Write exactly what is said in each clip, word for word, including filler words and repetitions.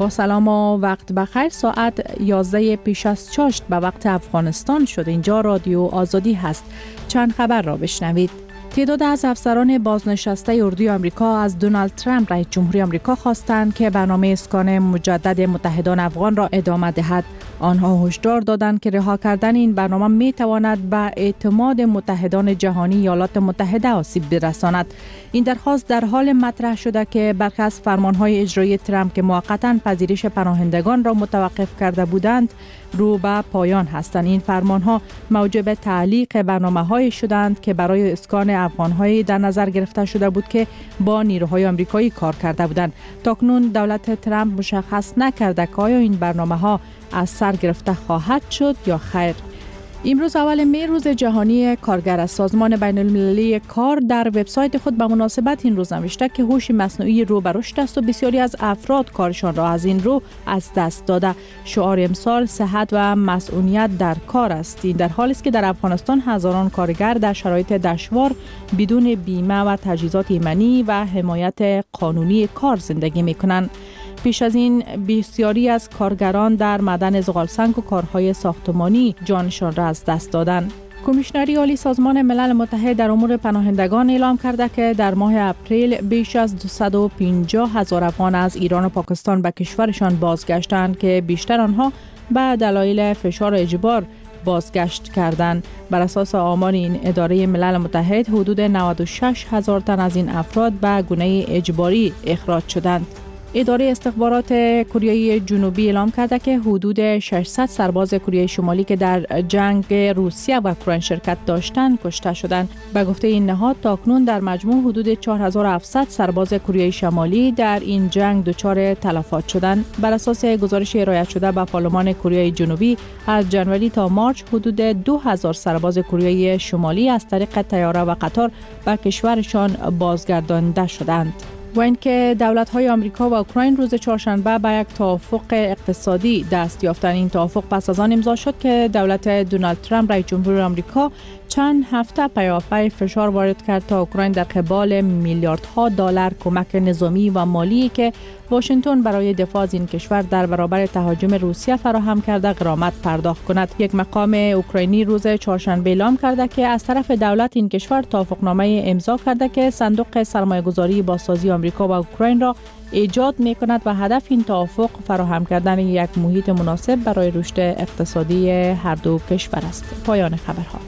با سلام و وقت بخیر. ساعت یازده پیش از چاشت به وقت افغانستان شد. اینجا رادیو آزادی هست. چند خبر را بشنوید. تعداد از افسران بازنشسته اردوی آمریکا از دونالد ترامپ رئیس جمهوری آمریکا خواستند که برنامه اسکان مجدد متحدان افغان را ادامه دهد. آنها هشدار دادند که رها کردن این برنامه می تواند به اعتماد متحدان جهانی ایالات متحده آسیب برساند. این درخواست در حال مطرح شده که برخی از فرمانهای اجرایی ترامپ که موقتاً پذیرش پناهندگان را متوقف کرده بودند رو به پایان هستند. این فرمانها موجب تعلیق برنامه‌های شدند که برای اسکان افغان‌های در نظر گرفته شده بود که با نیروهای آمریکایی کار کرده بودند. تاکنون دولت ترامپ مشخص نکرده که آیا این برنامه‌ها از سر گرفته خواهد شد یا خیر. امروز اول می روز جهانی کارگر است. سازمان بین المللی کار در وبسایت خود به مناسبت این روز نوشته که هوش مصنوعی رو به رشد است و بسیاری از افراد کارشان را از این رو از دست داده. شعار امسال صحت و مسئولیت در کار است. این در حالی است که در افغانستان هزاران کارگر در شرایط دشوار بدون بیمه و تجهیزات ایمنی و حمایت قانونی کار زندگی می‌کنند. پیش از این بسیاری از کارگران در معدن زغالسنگ و کارهای ساختمانی جانشان را از دست دادند. کمیشنری عالی سازمان ملل متحد در امور پناهندگان اعلام کرده که در ماه اپریل بیش از دویست و پنجاه هزار افغان از ایران و پاکستان به کشورشان بازگشتند که بیشتر آنها به دلایل فشار و اجبار بازگشت کردند. بر اساس آمار این اداره ملل متحد حدود نود و شش هزار تن از این افراد به گونه اجباری اخراج شدند. اداره استخبارات کره جنوبی اعلام کرده که حدود ششصد سرباز کره شمالی که در جنگ روسیه و اوکراین شرکت داشتند کشته شدند. به گفته این نهاد تاکنون در مجموع حدود چهار هزار و هفتصد سرباز کره شمالی در این جنگ دچار تلفات شدند. بر اساس گزارش ارائه شده به پارلمان کره جنوبی از جنوری تا مارچ حدود دو هزار سرباز کره شمالی از طریق طیاره و قطار به کشورشان بازگردانده شدند. و اینکه دولت‌های آمریکا و اوکراین روز چهارشنبه به یک توافق اقتصادی دست یافتند. این توافق پس از آن امضا شد که دولت دونالد ترامپ رئیس جمهور آمریکا چند هفته پیاپی فشار وارد کرد تا اوکراین در قبال میلیاردها دلار کمک نظامی و مالی که واشنگتن برای دفاع از این کشور در برابر تهاجم روسیه فراهم کرده غرامت پرداخت کند. یک مقام اوکراینی روز چهارشنبه اعلام کرده که از طرف دولت این کشور توافقنامه امضا کرده که صندوق سرمایه‌گذاری بازسازی آمریکا و اوکراین را ایجاد می‌کند و هدف این توافق فراهم کردن یک محیط مناسب برای رشد اقتصادی هر دو کشور است. پایان خبرها.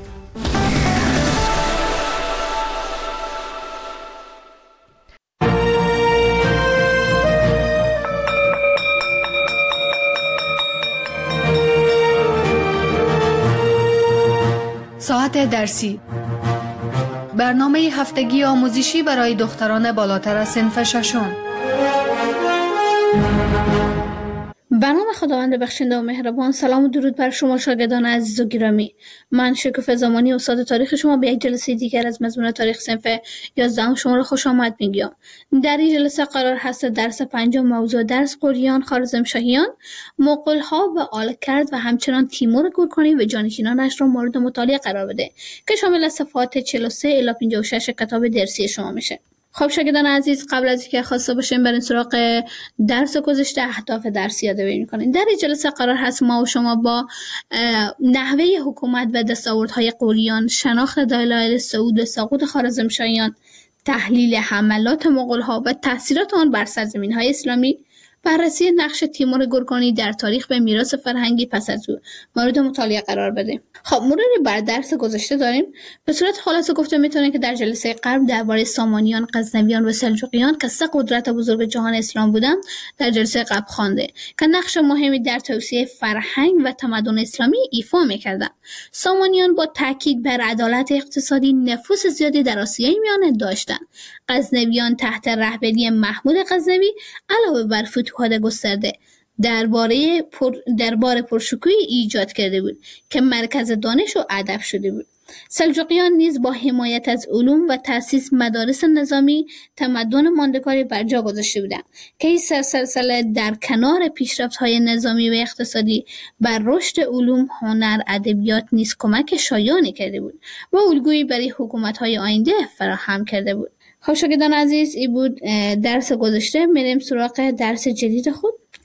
ساعت درسی، برنامه هفتگی آموزشی برای دختران بالاتر از صنف ششم. به نام خداوند بخشنده و مهربان. سلام و درود بر شما شاگردان عزیز و گرامی. من شکوفه زمانی استاد تاریخ شما به یک جلسه دیگر از مضمون تاریخ صنف یازده شما را خوش آمد میگم. در این جلسه قرار هست درس پنجم موضوع درس قریان خوارزمشاهیان، مغول‌ها و آلکرد و همچنان تیمور گورکانی و جانشینانش را مورد مطالعه قرار بده که شامل صفحات چهل و سه الی پنجاه و شش کتاب درسی شما میشه. خب شاگردان عزیز، قبل از اینکه خواسته باشیم بریم سراغ درس گذشته، اهداف درسی یادآوری می‌کنیم. در این جلسه قرار هست ما و شما با نحوه حکومت و دستاوردهای قریان، شناخت دلایل صعود و سقوط خوارزمشاهیان، تحلیل حملات مغول‌ها و تاثیرات آن بر سرزمین‌های اسلامی، بررسی نقش تیمور گورکانی در تاریخ به میراث فرهنگی پس از او مورد مطالعه قرار بدیم. خب مروری بر درس گذشته داریم. به صورت خلاصه گفته میتونه که در جلسه قبل درباره سامانیان، غزنویان و سلجوقیان که سه قدرت بزرگ جهان اسلام بودند در جلسه قبل خوانده که نقش مهمی در توسعه فرهنگ و تمدن اسلامی ایفا میکردند. سامانیان با تاکید بر عدالت اقتصادی نفوذ زیادی در آسیای میانه داشتند. غزنویان تحت رهبری محمود غزنوی علاوه بر فتوحات گسترده درباره پر دربار پرشکوهی ایجاد کرده بود که مرکز دانش و ادب شده بود. سلجوقیان نیز با حمایت از علوم و تأسیس مدارس نظامی تمدن ماندگاری بر جا گذاشته بودند که این سلسله در کنار پیشرفت‌های نظامی و اقتصادی بر رشد علوم، هنر، ادبیات نیز کمک شایانی کرده بود و الگویی برای حکومت‌های آینده فراهم کرده بود. خب شاگردان عزیز، این بود درس گذشته. میریم سراغ درس جدید خود.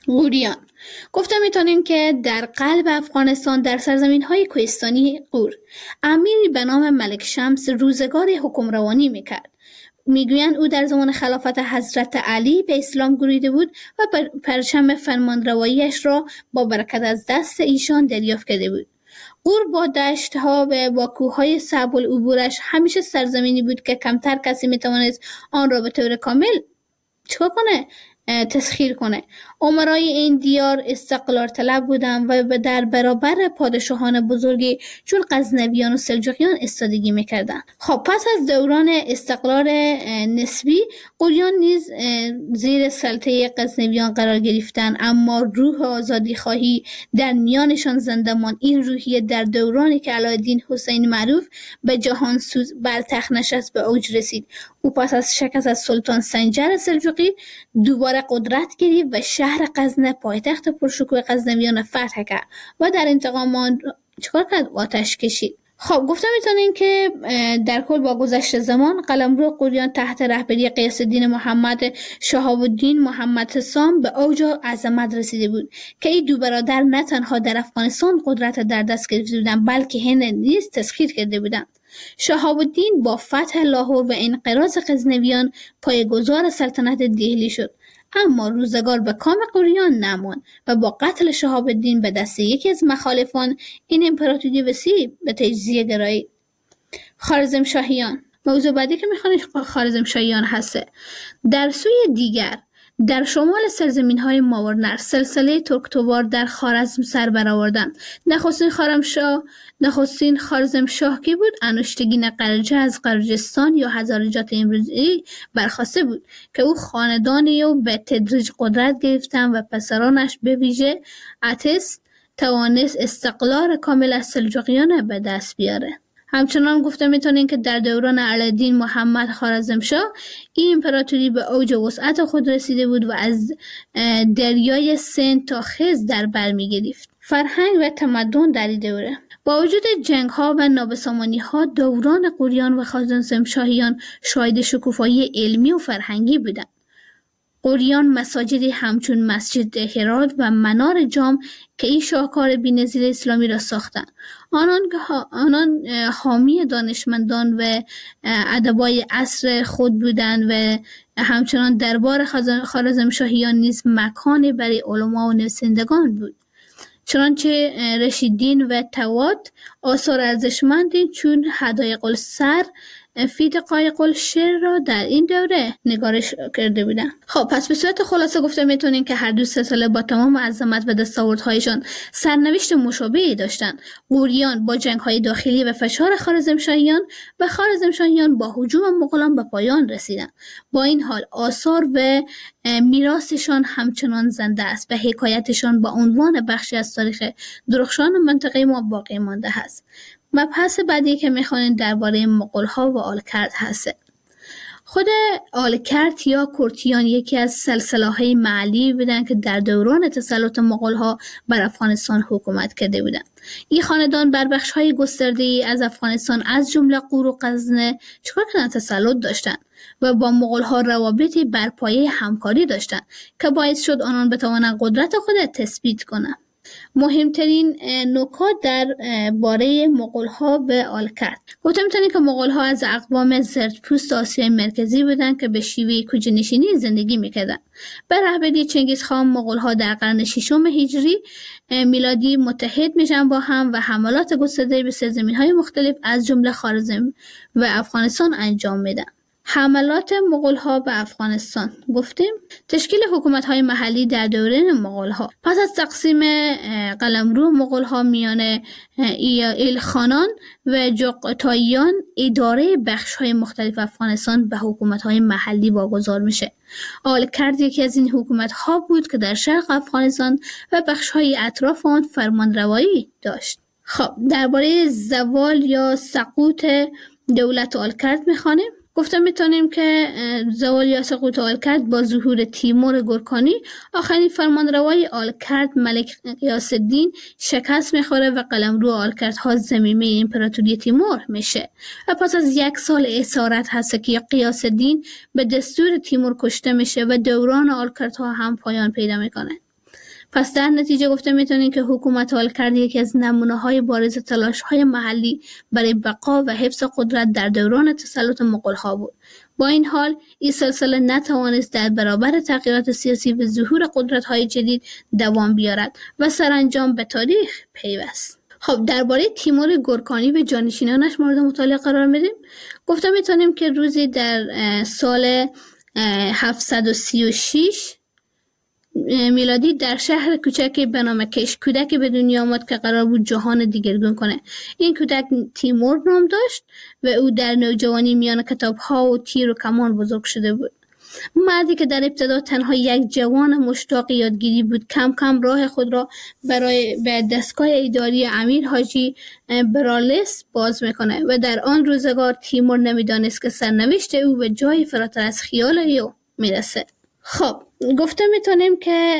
غوریان. گفتم میتونیم که در قلب افغانستان در سرزمین های کوهستانی غور امیری به نام ملک شمس روزگاری حکمروانی میکرد. میگویند او در زمان خلافت حضرت علی به اسلام گریده بود و پرچم فرمانرواییش را با برکت از دست ایشان دریافت کرده بود. غور با دشت ها و با کوه های صعب العبورش همیشه سرزمینی بود که کمتر کسی میتوانست آن را به طور کامل چکا کنه تسخیر کنه. امرای این دیار استقلال طلب بودند و در برابر پادشاهان بزرگی چون غزنویان و سلجوقیان استادگی میکردند. خب پس از دوران استقلال نسبی غوریان نیز زیر سلطه غزنویان قرار گرفتند، اما روح آزادی خواهی در میانشان زنده ماند. این روحیه در دورانی که علایالدین حسین معروف به جهان سوز بر تخت نشست به اوج رسید. او پس از شکست از سلطان سنجر سلجوقی دوباره قدرت گرفت و شهر غزنه پایتخت پرشکوه غزنویان فتح کرد و در انتقام آن چیکار کرد؟ آتش کشید. خب گفتم میتونین که در کل با گذشت زمان قلمرو غوریان تحت رهبری غیاث الدین محمد شهاب الدین محمد حسام به اوج عظمت رسیده بود که این دو برادر نه تنها در افغانستان قدرت در دست گرفته بودند بلکه هند نیز تسخیر کرده بودند. شهاب الدین با فتح لاهور و انقراض غزنویان پایه‌گذار سلطنت دهلی شد، اما روزگار به کام غوریان نماند و با قتل شهاب الدین به دست یکی از مخالفان این امپراتوری وسیع به تجزیه گرایید. خوارزمشاهیان. موضوع بعدی که میخوانیم خوارزمشاهیان هسته. در سوی دیگر در شمال سرزمین‌های ماورنر سلسله ترکتوار در خوارزم سر برآوردند. نخستین خارمشاه نخستین خوارزمشاه کی بود؟ انوشتگین قرجه از قرجستان یا هزارجات امروزی برخواسته بود که او خاندانی و به تدریج قدرت گرفتند و پسرانش به ویژه اتس توانست استقلال کامل از سلجوقیان به دست بیاره. همچنان گفته میتونین که در دوران علایالدین محمد خوارزمشاه این امپراتوری به اوج وسعت خود رسیده بود و از دریای سند تا خز در بر میگرفت. فرهنگ و تمدن در این دوره با وجود جنگ ها و نابسامانی ها دوران غوریان و خوارزمشاهیان شاهد شکوفایی علمی و فرهنگی بودند. غوریان مساجدی همچون مسجد هرات و منار جام که این شاهکار بی‌نظیر اسلامی را ساختند. آنان آنان حامی دانشمندان و ادبای عصر خود بودند و همچنان دربار خوارزمشاهیان نیز مکانی برای علما و نویسندگان بود. چنانچه رشیدین و توات آثار ارزشمندی چون حدایق السر فید قایق الشعر را در این دوره نگارش کرده بودند. خب پس به صورت خلاصه گفته میتونیم که هر دو سلسله با تمام عظمت و دستاوردهایشان سرنوشت مشابهی داشتند. غوریان با جنگ‌های داخلی و فشار خوارزمشاهیان و خوارزمشاهیان با هجوم مغولان به پایان رسیدند. با این حال آثار و میراثشان همچنان زنده است و حکایتشان با عنوان بخشی از تاریخ درخشان منطقه ما باقی مانده است. مبحث بعدی که میخوانیم درباره مغول‌ها و آلکرد هست. خود آلکرد یا کرتیان یکی از سلسله‌های محلی بودند که در دوران تسلط مغول‌ها بر افغانستان حکومت کرده بودند. این خاندان بر بخش‌های گسترده‌ای از افغانستان از جمله غور و غزنه چیکار کردن؟ تسلط داشتند و با مغول‌ها روابطی بر پایه همکاری داشتند که باعث شد آنان بتوانند قدرت خود تثبیت کنند. مهمترین نکات در باره مغول‌ها و آلکرد. گفته میتونید که مغول‌ها از اقوام زردپوست آسیای مرکزی بودند که به شیوه کوچه‌نشینی زندگی میکردند. به رهبری چنگیزخان مغول‌ها در قرن ششم هجری میلادی متحد میشن با هم و حملات گسترده به سرزمین‌های مختلف از جمله خوارزم و افغانستان انجام میدن. حملات مغول‌ها به افغانستان. گفتیم تشکیل حکومت‌های محلی در دوره مغول‌ها. پس از تقسیم قلمرو مغول‌ها میان ایلخانان و جغتاییان اداره بخش‌های مختلف افغانستان به حکومت‌های محلی واگذار میشه. آلکرد یکی از این حکومت‌ها بود که در شرق افغانستان و بخش‌های اطراف آن فرمانروایی داشت. خب درباره زوال یا سقوط دولت آلکرد می‌خوانیم. گفتم میتونیم که زوال یا سقوط آلکرد با ظهور تیمور گورکانی آخرین فرمانروای آلکرد ملک غیاث الدین شکست میخوره و قلمرو آلکردها ضمیمه امپراتوری تیمور میشه و پس از یک سال اسارت هست که غیاث الدین به دستور تیمور کشته میشه و دوران آلکردها هم پایان پیدا میکنه. پس در نتیجه گفته میتونیم که حکومت آلکرد یکی از نمونه‌های بارز تلاش‌های محلی برای بقا و حفظ قدرت در دوران تسلط مغول‌ها بود. با این حال این سلسله نتوانست در برابر تغییرات سیاسی و ظهور قدرت‌های جدید دوام بیارد و سرانجام به تاریخ پیوست. خب درباره تیمور گورکانی و جانشینانش مورد مطالعه قرار میدیم. گفته میتونیم که روزی در سال هفتصد و سی و شش میلادی در شهر کوچکی به نام کش کودکی به دنیا آمد که قرار بود جهان دیگرگون کنه. این کودک تیمور نام داشت و او در نوجوانی میان کتاب‌ها و تیر و کمان بزرگ شده بود. مردی که در ابتدا تنها یک جوان مشتاق یادگیری بود، کم کم راه خود را برای به دستگاه اداری امیر حاجی برالیس باز میکنه و در آن روزگار تیمور نمیدانست که سرنوشت او به جای فراتر از خیال او میرسه. خب گفته میتونیم که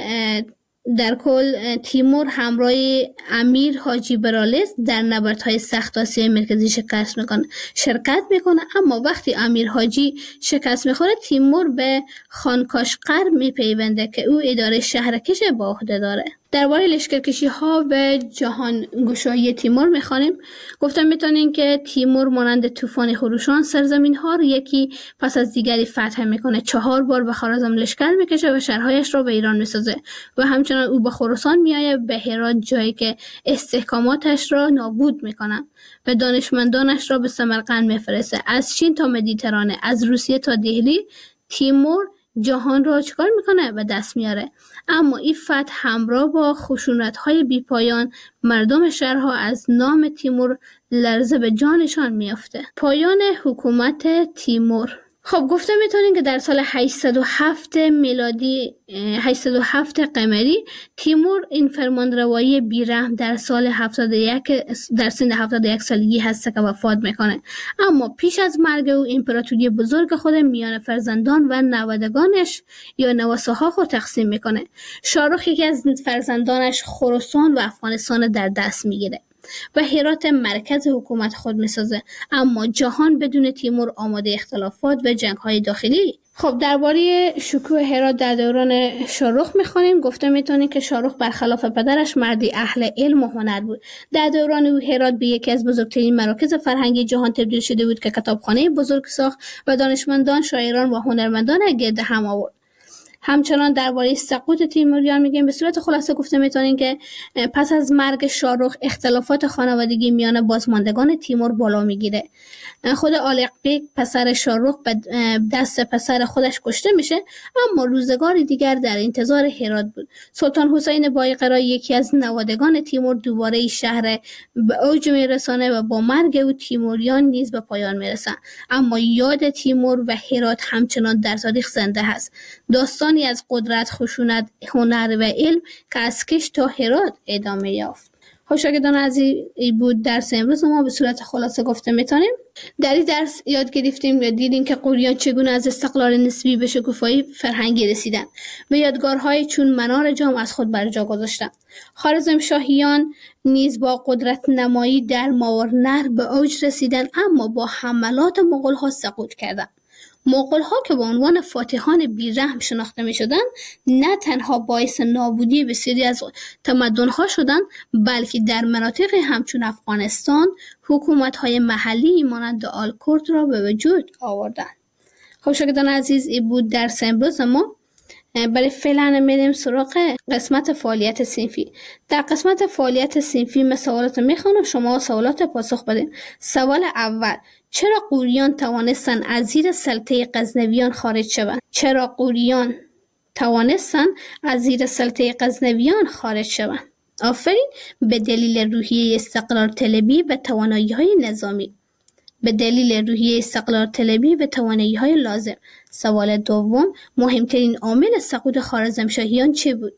در کل تیمور همراه امیر حاجی برالیس در نبردهای سخت آسیای مرکزی شکست میکنه شرکت میکنه اما وقتی امیر حاجی شکست میخوره تیمور به خانکاشقر میپیونده که او اداره شهرکش با عهده داره. درباره لشکرکشی ها و جهان گشایی تیمور میخوانیم. گفتم میتونین که تیمور مانند طوفان خروشان سرزمین ها رو یکی پس از دیگری فتح میکنه. چهار بار به خوارزم لشکر میکشه و شهرهایش رو به ایران میسازه و همچنان او به خراسان میایه، به هرات جایی که استحکاماتش را نابود میکنه و دانشمندانش را به سمرقند میفرسته. از چین تا مدیترانه، از روسیه تا دهلی تیمور جهان را چکار میکنه و دست میاره. اما این فتح همراه با خشونت‌های بیپایان مردم شهرها از نام تیمور لرزه به جانشان میافته. پایان حکومت تیمور. خب گفته میتونیم که در سال هشتصد و هفت میلادی هشتصد و هفت قمری تیمور این فرمانروایی بیرحم در سال هفتاد و یک در سن هفتاد و یک سالگی هست که وفات میکنه. اما پیش از مرگ او امپراتوری بزرگ خود میان فرزندان و نوادگانش یا نواساها خود تقسیم میکنه. شاهرخ یکی از فرزندانش خراسان و افغانستان در دست میگیره و هرات مرکز حکومت خود میسازه. اما جهان بدون تیمور آماده اختلافات و جنگ‌های داخلی. خب درباره شکوه هرات در دوران شاهرخ میخوانیم. گفته میتونیم که شاهرخ برخلاف پدرش مردی اهل علم و هنر بود. در دوران او هرات به یکی از بزرگترین مراکز فرهنگی جهان تبدیل شده بود که کتابخانه بزرگ ساخت و دانشمندان، شاعران و هنرمندان گرد هم آورد. همچنان درباره سقوط تیموریان میگیم. به صورت خلاصه گفته میتونیم که پس از مرگ شاهرخ اختلافات خانوادگی میان بازماندگان تیمور بالا میگیره. خود آلق بیگ پسر شاهرخ به دست پسر خودش کشته میشه، اما روزگاری دیگر در انتظار هرات بود. سلطان حسین بایقرا یکی از نوادگان تیمور دوباره شهر به اوج میرسانه و با مرگ او تیموریان نیز به پایان میرسن. اما یاد تیمور و هرات همچنان در تاریخ زنده هست. داستانی از قدرت، خشونت، هنر و علم که از کش تا هرات ادامه یافت. شاگردان عزیز، بود درس امروز ما به صورت خلاصه گفته میتونیم. در این درس یاد گرفتیم و دیدیم که غوریان چگونه از استقلال نسبی به شکوفایی فرهنگی رسیدن و یادگارهای چون منار جام از خود بر جا گذاشتن. خوارزمشاهیان نیز با قدرت نمایی در ماورنهر به اوج رسیدن، اما با حملات مغول‌ها سقوط کردند. مغول‌ها که به عنوان فاتحان بیرحم شناخته می‌شدند، نه تنها باعث نابودی بسیاری از تمدن‌ها شدند، بلکه در مناطق همچون افغانستان حکومت‌های محلی مانند آلکورد را به وجود آوردند. خب شاگردان عزیز، این بود درس امروز ما. برای فعلا میریم سراغ قسمت فعالیت صنفی. در قسمت فعالیت صنفی من سوالات میخوانم، شما سوالات پاسخ بدین. سوال اول: چرا غوریان توانستند از زیر سلطه غزنویان خارج شوند؟ چرا غوریان توانستند از زیر سلطه غزنویان خارج شوند؟ آفرین. به دلیل روحیه استقلال طلبی و توانایی‌های نظامی. به دلیل روحیه استقلال طلبی و توانایی‌های لازم. سوال دوم: مهمترین عامل سقوط خوارزمشاهیان چه بود؟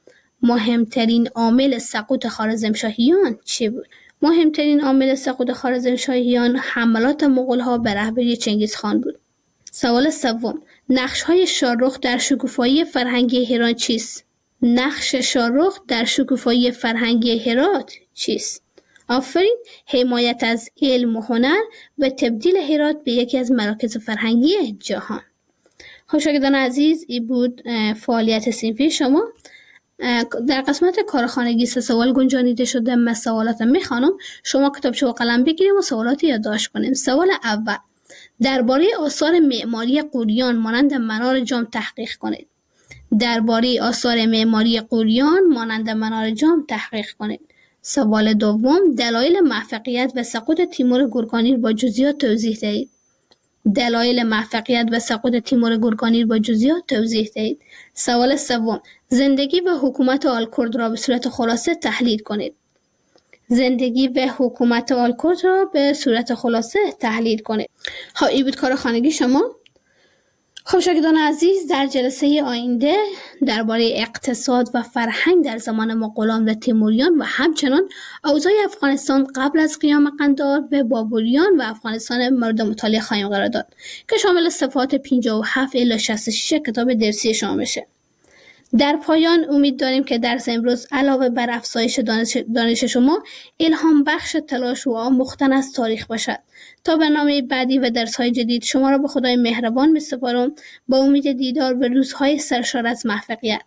مهمترین عامل سقوط خوارزمشاهیان چه بود؟ مهمترین عامل سقوط خوارزمشاهیان حملات مغول‌ها به رهبری چنگیزخان بود. سوال سوم: نقش‌های شاهرخ در شکوفایی فرهنگی هرات چیست؟ نقش شاهرخ در شکوفایی فرهنگی هرات چیست؟ آفرین. حمایت از علم و هنر و تبدیل هرات به یکی از مراکز فرهنگی جهان. خب شاگردان عزیز، این بود فعالیت صنفی شما. در قسمت کارخانگی سه سوال گنجانیده شده. من سوالات میخوانم، شما کتابچه و قلم بگیریم و سوالات یادداشت کنیم. سوال اول: درباره آثار معماری غوریان مانند منار جام تحقیق کنید. درباره آثار معماری غوریان مانند منار جام تحقیق کنید. سوال دوم: دلایل موفقیت و سقوط تیمور گورکانی با جزئیات توضیح دهید. دلایل موفقیت و سقوط تیمور گورکانی با جزئیات توضیح دهید. سوال سوم: زندگی و حکومت آل کرد را به صورت خلاصه تحلیل کنید. زندگی و حکومت آل کرد را به صورت خلاصه تحلیل کنید. خب این بود کار خانگی شما. خب شاگردان عزیز، در جلسه آینده درباره اقتصاد و فرهنگ در زمان مغولان و تیموریان و همچنان اوضاع افغانستان قبل از قیام قندهار به بابریان و افغانستان مورد مطالعه خواهیم قرار داد که شامل صفحات پنجاه و هفت الی شصت و شش کتاب درسی شما بشه. در پایان امید داریم که درس امروز علاوه بر افزایش دانش, دانش شما الهام بخش تلاش و آموختن از تاریخ باشد. تا برنامه بعدی و درس‌های جدید شما را به خدای مهربان می‌سپارم با امید دیدار و روزهای سرشار از موفقیت.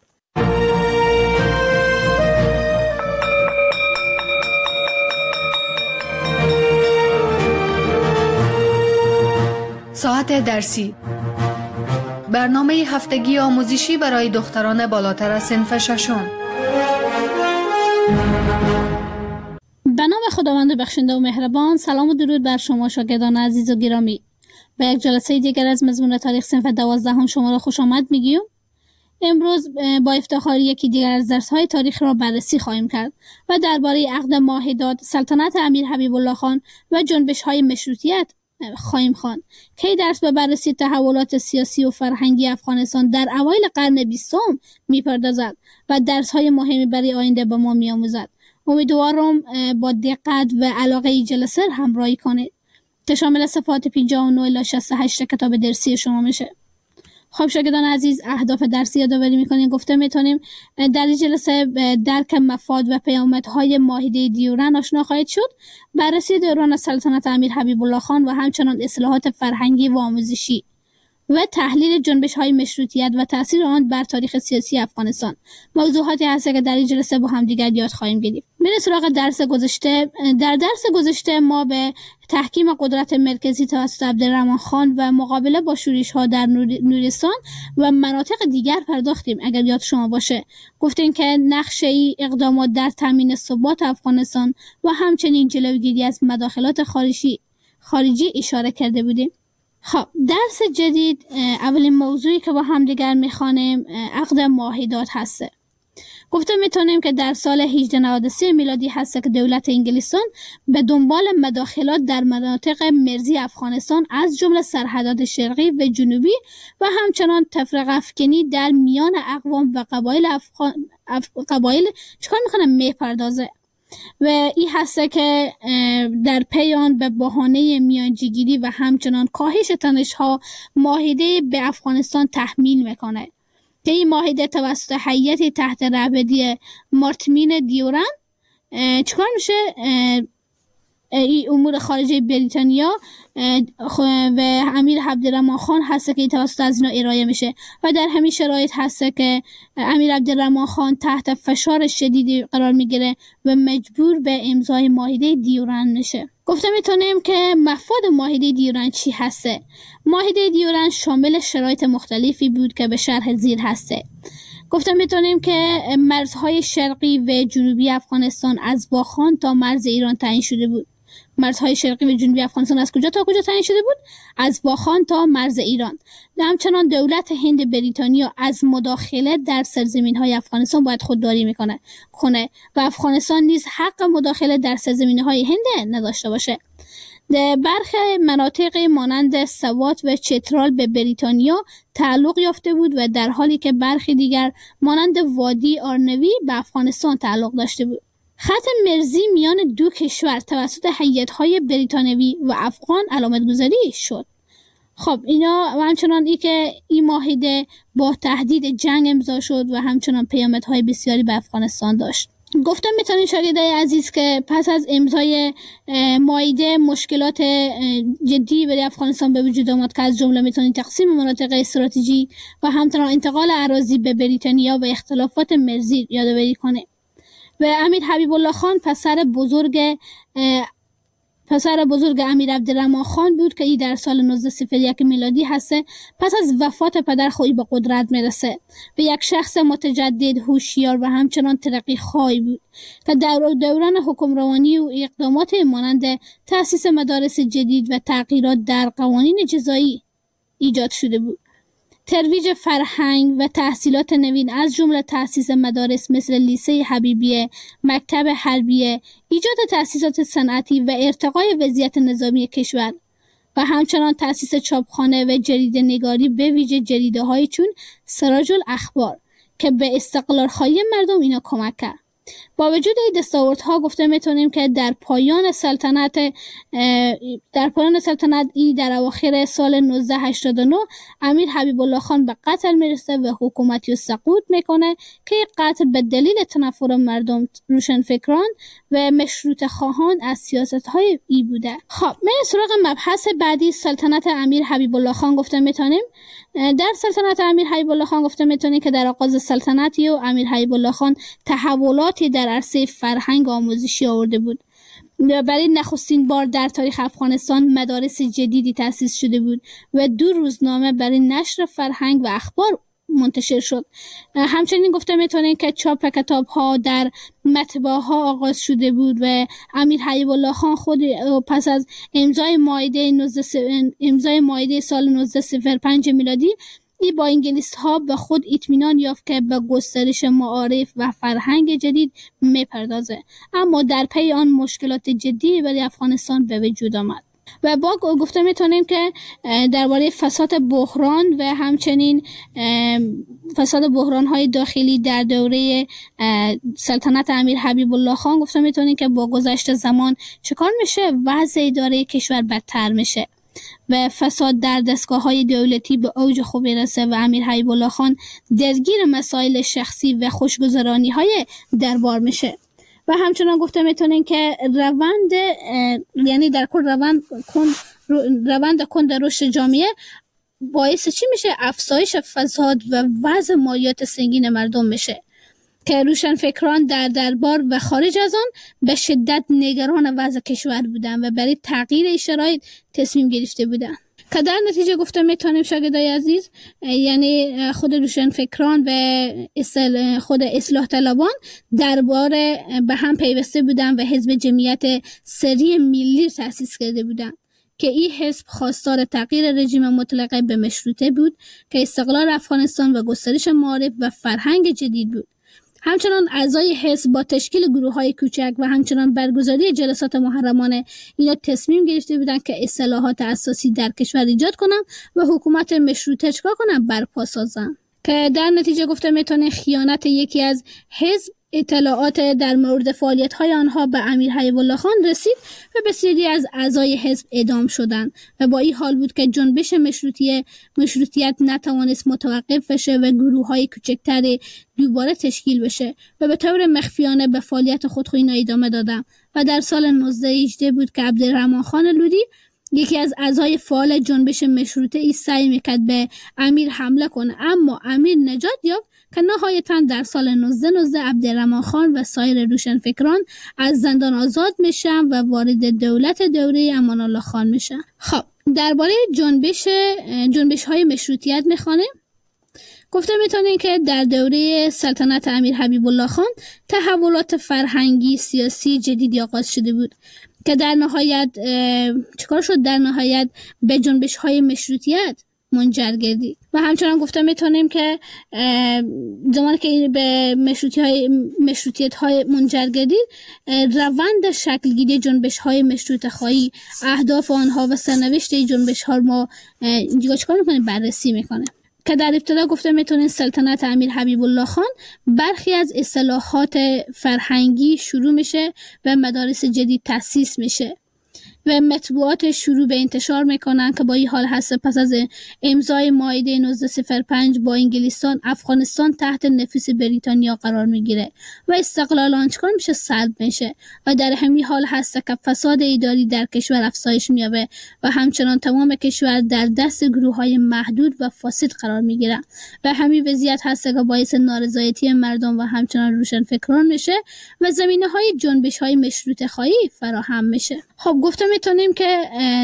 ساعت درسی، برنامه هفتگی آموزشی برای دختران بالاتر از صنف ششم. به نام خداوند بخشنده و مهربان. سلام و درود بر شما شاگردان عزیز و گرامی. به یک جلسه دیگر از مضمون تاریخ صنف دوازدهم شما را خوش آمد میگیم. امروز با افتخار یکی دیگر از درس‌های تاریخ را بررسی خواهیم کرد و درباره عقد ماهیداد، سلطنت امیر حبیب الله خان و جنبش‌های مشروطیت خواهیم خواند که این درس به بررسی تحولات سیاسی و فرهنگی افغانستان در اوایل قرن بیستم میپردازد و درس‌های مهمی برای آینده به ما می‌آموزد. امیدوارم با دقت و علاقه ای جلسه همراهی کنید که شامل صفحات پنجاه و نه الی شصت و هشت کتاب درسی شما میشه. خب شاگردان عزیز، اهداف درسی یادآوری می‌کنیم. گفته میتونیم در این جلسه درک مفاد و پیامدهای معاهده دیورن آشنا خواهید شد، بررسی دوران سلطنت امیر حبیب الله خان و همچنان اصلاحات فرهنگی و آموزشی و تحلیل جنبش‌های مشروطیت و تأثیر آن بر تاریخ سیاسی افغانستان موضوعاتی هست که در این جلسه با هم دیگر یاد خواهیم گرفت. میریم سراغ درس گذشته. در درس گذشته ما به تحکیم قدرت مرکزی توسط عبدالرحمن خان و مقابله با شورش‌ها در نورستان و مناطق دیگر پرداختیم. اگر یاد شما باشه گفتیم که نقشه اقدامات در تامین ثبات افغانستان و همچنین جلوگیری از مداخلات خارجی خارجی اشاره کرده بودیم. خب درس جدید، اولین موضوعی که با هم دیگر میخوانیم عقد ماهیداد هسته. گفته میتونیم که در سال هجده نود و سه میلادی هسته که دولت انگلستان به دنبال مداخلات در مناطق مرزی افغانستان از جمله سرحدات شرقی و جنوبی و همچنان تفرقه افکنی در میان اقوام و قبایل افغان اف... قبایل چکار میکنه میپردازه و این هسته که در پیان به بهانه میانجیگیری و همچنان کاهش تنش‌ها معاهده به افغانستان تحمیل میکنه که این معاهده توسط هیئت تحت رهبری مارتین دیورن چکار میشه؟ این امور خارجه بریتانیا و امیر عبدالرحمن خان هست که توسط از اینا ارائه میشه و در همین شرایط هست که امیر عبدالرحمن خان تحت فشار شدیدی قرار میگیره و مجبور به امضای معاهده دیورن میشه. گفته میتونیم که مفاد معاهده دیورن چی هسته؟ معاهده دیورن شامل شرایط مختلفی بود که به شرح زیر هسته. گفته میتونیم که مرزهای شرقی و جنوبی افغانستان از واخان تا مرز ایران تعیین شده بود. مرزهای شرقی و جنوبی افغانستان از کجا تا کجا تعیین شده بود؟ از واخان تا مرز ایران. همچنان دولت هند بریتانیا از مداخله در سرزمین‌های افغانستان باید خودداری میکنه کنه و افغانستان نیز حق مداخله در سرزمین‌های هند نداشته باشه. برخی مناطق مانند سوات و چترال به بریتانیا تعلق یافته بود و در حالی که برخی دیگر مانند وادی آرنوی به افغانستان تعلق داشته بود. خط مرزی میان دو کشور توسط هیئت‌های بریتانوی و افغان علامت گذاری شد. خب اینا و همچنان ای که این معاهده با تهدید جنگ امضا شد و همچنان پیامدهای بسیاری به افغانستان داشت. گفتم میتونین شاگردای عزیز که پس از امضای مایده مشکلات جدی برای افغانستان به وجود آمد که از جمله میتونین تقسیم مناطق استراتژی و همچنین انتقال اراضی به بریتانیا و اختلافات مرزی یادآوری کنه. و امیر حبیب الله خان پسر بزرگ پسر بزرگ امیر عبدالرحمن خان بود که ای در سال نوزده صفر یک میلادی هسته. پس از وفات پدر خود به قدرت میرسه و یک شخص متجدد، هوشیار و همچنان ترقی خواهی بود که در دوران حکمرانی و اقدامات مانند تأسیس مدارس جدید و تغییرات در قوانین جزایی ایجاد شده بود. ترویج فرهنگ و تحصیلات نوین از جمله تأسیس مدارس مثل لیسه حبیبیه، مکتب حربیه، ایجاد تأسیسات صنعتی و ارتقای وضعیت نظامی کشور و همچنان تأسیس چاپخانه و جریده نگاری به ویژه جریده های چون سراج الاخبار که به استقلال خواهی مردم اینا کمک کرد. با وجود این دستاوردها گفته میتونیم که در پایان سلطنت در پایان سلطنت ای در اواخر سال نوزده هشتاد و نه امیر حبیب الله خان به قتل میرسه و حکومتی رو سقوط میکنه که این قتل به دلیل تنفر مردم، روشنفکران و مشروطه خواهان از سیاست های ای بوده. خب من سراغ مبحث بعدی سلطنت امیر حبیب الله خان گفته میتونیم. در سلطنت امیر حبیب الله خان گفته میتونیم که در آغاز سلطنت او امیر حبیب الله خان تحولاتی در عرصه فرهنگ آموزشی آورده بود. برای نخستین بار در تاریخ افغانستان مدارس جدیدی تأسیس شده بود و دو روزنامه برای نشر فرهنگ و اخبار منتشر شد. همچنین گفته میتونیم که چاپ کتاب ها در مطبعه ها آغاز شده بود و امیر حبیب الله خان خود پس از امضای مایده امضای مایده سال نوزده صفر پنج میلادی ای با انگلیس ها به خود اطمینان یافت که به گسترش معارف و فرهنگ جدید میپردازه، اما در پی آن مشکلات جدی برای افغانستان به وجود آمد. و با گفته میتونیم که درباره فساد بحران و همچنین فساد بحران های داخلی در دوره سلطنت امیر حبیب الله خان گفته میتونیم که با گذشت زمان چکار میشه؟ وضع اداره کشور بدتر میشه و فساد در دستگاه‌های دولتی به اوج خود میرسه و امیر حبیب الله خان درگیر مسائل شخصی و خوشگذرانی‌های دربار میشه. و همچنان گفته میتونین که روند یعنی در کل روند کند روند کند رشد جامعه باعث چی میشه؟ افزایش فساد و وضع مالیات سنگین مردم میشه که روشنفکران در دربار و خارج از آن به شدت نگران وضع کشور بودند و برای تغییر شرایط تصمیم گرفته بودند که در نتیجه گفته میتونیم شاگردای عزیز یعنی خود روشنفکران و خود اصلاح طلبان دربار به هم پیوسته بودند و حزب جمعیت سری ملی تأسیس کرده بودند که این حزب خواستار تغییر رژیم مطلقه به مشروطه بود که استقلال افغانستان و گسترش معارف و فرهنگ جدید بود. همچنان اعضای حزب با تشکیل گروه‌های کوچک و همچنان برگزاری جلسات محرمانه اینا تصمیم گرفته بودند که اصلاحات اساسی در کشور ایجاد کنند و حکومت مشروطه چکار کنند؟ برپا سازند که در نتیجه گفته میتونه خیانت یکی از حزب اطلاعات در مورد فعالیت‌های آنها به امیر حبیب الله خان رسید و بسیاری از اعضای حزب اعدام شدند و با این حال بود که جنبش مشروطیه مشروطیت نتوانست متوقف بشه و گروه‌های کوچکتری دوباره تشکیل بشه و به طور مخفیانه به فعالیت خود اینا ادامه دادند و در سال نوزده هجده بود که عبدالرحمن خان لودی یکی از اعضای فعال جنبش مشروطه ای سعی میکرد به امیر حمله کنه، اما امیر نجات یافت که نهایتاً در سال نوزده نوزده عبدالرحمن خان و سایر روشنفکران از زندان آزاد میشن و وارد دولت دوره امان الله خان میشن. خب درباره جنبش جنبش های مشروطیت میخوانیم. گفته میتونیم که در دوره سلطنت امیر حبیب الله خان تحولات فرهنگی سیاسی جدیدی آغاز شده بود که در نهایت چیکار شد؟ در نهایت به جنبش های مشروطیت منجر گردید و همچنان گفته میتونیم که زمانی که به مشروطیت مشروطیت های منجر گردید روند شکلگیری جنبش های مشروطه خواهی، اهداف آنها و سرنوشت جنبش ها ما اینجا چیکار میکنیم؟ بررسی میکنه که در ابتدا گفته میتونیم سلطنت امیر حبیب الله خان برخی از اصلاحات فرهنگی شروع میشه و مدارس جدید تأسیس میشه و مطبوعات شروع به انتشار میکنن که با این حال هست پس از امضای معاهده نوزده صفر پنج با انگلستان، افغانستان تحت نفوذ بریتانیا قرار میگیره و استقلال آن چکار میشه؟ سلب میشه و در همین حال هست که فساد اداری در کشور افزایش میابه و همچنان تمام کشور در دست گروه های محدود و فاسد قرار میگیره و همین وضعیت هست که باعث نارضایتی مردم و همچنان روشنفکران میشه و زمینه های جنبش های مشروطه خواهی فراهم میشه. خب گفته میتونیم که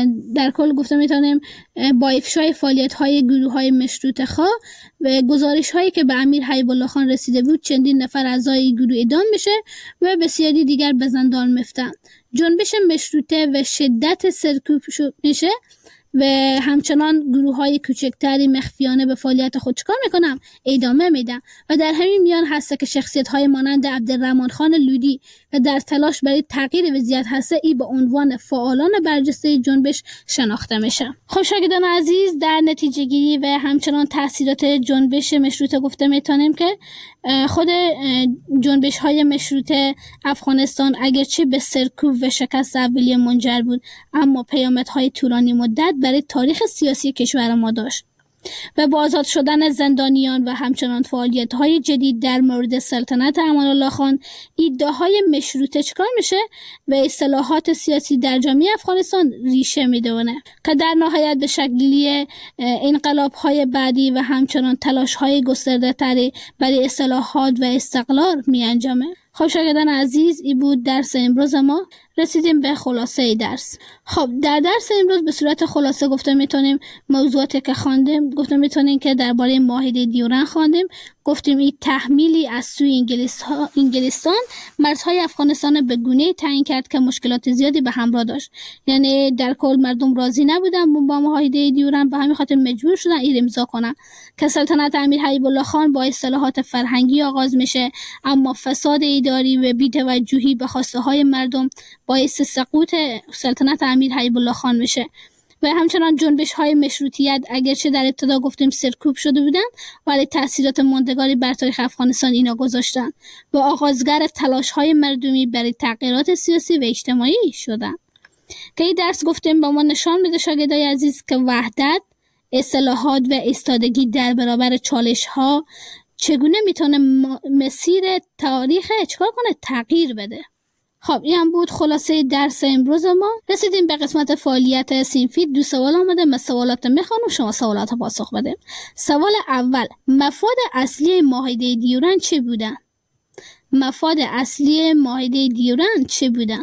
در کل گفته میتونیم با افشای فعالیت های گروه های مشروطه خواه و گزارش هایی که به امیر حبیب الله خان رسیده بود چندین نفر اعضای گروه اعدام میشه و بسیاری دیگر به زندان میفتن. جنبش مشروطه و شدت سرکوب میشه و همچنان گروه های کوچکتری مخفیانه به فعالیت خود چکار میکنن؟ ادامه میدن و در همین میان هست که شخصیت های مانند عبدالرحمن خان لودی و در تلاش برای تغییر وضعیت هست ای به عنوان فعالان برجسته جنبش شناخته میشه. خب شاگردان عزیز، در نتیجه گیری و همچنان تاثیرات جنبش مشروطه گفته میتونیم که خود جنبش های مشروطه افغانستان اگرچه به سرکوب و شکست اولیه منجر بود، اما پیامدهای طولانی مدت برای تاریخ سیاسی کشور ما داشت و با آزاد شدن زندانیان و همچنان فعالیت‌های جدید در مورد سلطنت امان الله خان، ایده‌های مشروطه چکار میشه و اصلاحات سیاسی در جامعه افغانستان ریشه میدونه که در نهایت به شکلی انقلاب‌های بعدی و همچنان تلاش‌های گسترده‌تری برای اصلاحات و استقلال میانجامه. خب شاگردان عزیز، این بود درس امروز ما. رسیدیم به خلاصه درس. خب در درس امروز به صورت خلاصه گفته میتونیم موضوعاتی که خواندیم، گفته میتونیم که درباره معاهده دیورن خواندیم، گفتیم این تحمیلی از سوی انگلستان مرزهای افغانستان به گونه‌ای تعیین کرد که مشکلات زیادی به همراه داشت. یعنی در کل مردم راضی نبودن با معاهده دیورن، به همین خاطر مجبور شدن این امضا کنن که سلطنت امیر حبیب الله خان با اصلاحات فرهنگی آغاز میشه، اما فساد اداری و بی‌توجهی به خواسته های مردم باعث سقوط سلطنت امیر حبیب الله خان میشه و همچنان جنبش های مشروطیت اگرچه در ابتدا گفتیم سرکوب شده بودن، ولی تاثیرات ماندگاری بر تاریخ افغانستان اینا گذاشتن و آغازگر تلاش های مردمی برای تغییرات سیاسی و اجتماعی شدن که این درس گفتیم با ما نشان میده شاگردای عزیز که وحدت، اصلاحات و ایستادگی در برابر چالش ها چگونه میتونه مسیر تاریخ چکار کنه؟ تغییر بده. خب این هم بود خلاصه درس امروز ما. رسیدیم به قسمت فعالیت صنفی. دو سوال آمده، من سوالات میخوانم، شما سوالات پاسخ بده. سوال اول، مفاد اصلی معاهده دیورن چه بودن؟ مفاد اصلی معاهده دیورن چه بودن؟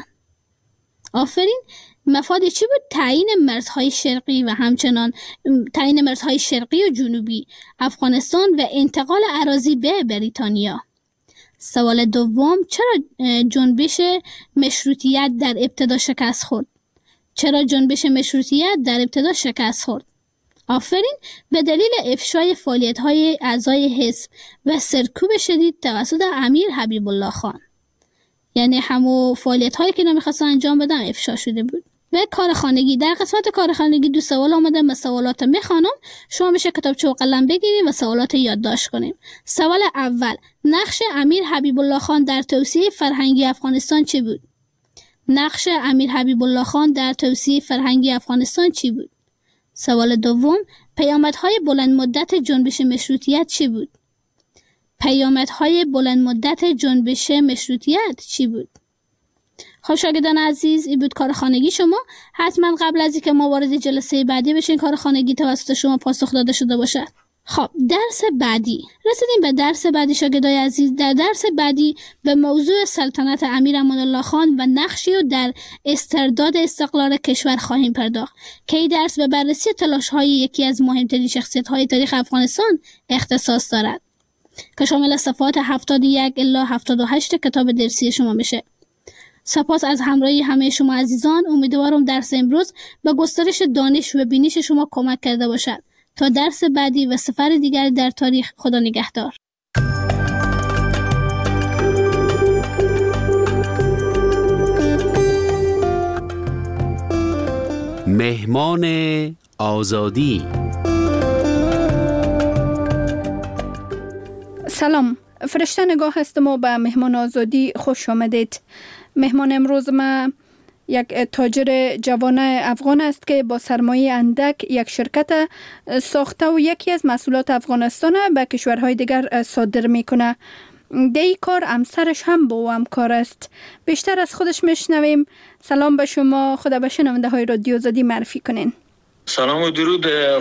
آفرین. مفاد چی بود؟ تعیین مرزهای شرقی و همچنان تعیین مرزهای شرقی و جنوبی افغانستان و انتقال اراضی به بریتانیا. سوال دوم، چرا جنبش مشروطیت در ابتدا شکست خورد؟ چرا جنبش مشروطیت در ابتدا شکست خورد؟ آفرین. به دلیل افشای فعالیت‌های اعضای حزب و سرکوب شدید توسط امیر حبیب الله خان. یعنی همو فعالیت‌هایی که نمی‌خواستن انجام بدن افشا شده بود. و کار خانگی. در قسمت کار خانگی دو سوال آمده، من سوالات میخوانم، شما میشه کتابچه و قلم بگیرید و سوالات یادداشت کنیم. سوال اول، نقش امیر حبیب الله خان در توسعه فرهنگی افغانستان چی بود؟ نقش امیر حبیب الله خان در توسعه فرهنگی افغانستان چی بود؟ سوال دوم، پیامدهای بلند مدت جنبش مشروطیت چی بود؟ پیامدهای بلند مدت جنبش مشروطیت چی بود؟ خب شاگردان عزیز، این بود کار خانگی شما. حتما قبل از اینکه ما وارد جلسه بعدی بشین کار خانگی توسط شما پاسخ داده شده باشد. خب درس بعدی. رسیدیم به درس بعدی شاگردای عزیز. در درس بعدی به موضوع سلطنت امیر امان الله خان و نقشی و در استرداد استقلال کشور خواهیم پرداخت که این درس به بررسی تلاش‌های یکی از مهمترین شخصیت‌های تاریخ افغانستان اختصاص دارد که شامل صفحات هفتاد و یک الی هفتاد و هشت کتاب درسی شما میشه. سپاس از همراهی همه شما عزیزان. امیدوارم درس امروز به گسترش دانش و بینش شما کمک کرده باشد. تا درس بعدی و سفر دیگر در تاریخ، خدا نگهدار. مهمان آزادی. سلام، فرشته نگاه هستم و به مهمان آزادی خوش آمدید. مهمان امروز ما یک تاجر جوان افغان است که با سرمایه اندک یک شرکت ساخته و یکی از محصولات افغانستان به کشورهای دیگر صادر میکنه. در این کار همسرش هم با او همکار است. بیشتر از خودش میشنویم. سلام به شما، خدا به شنونده های رادیو آزادی معرفی کنین. سلام و درود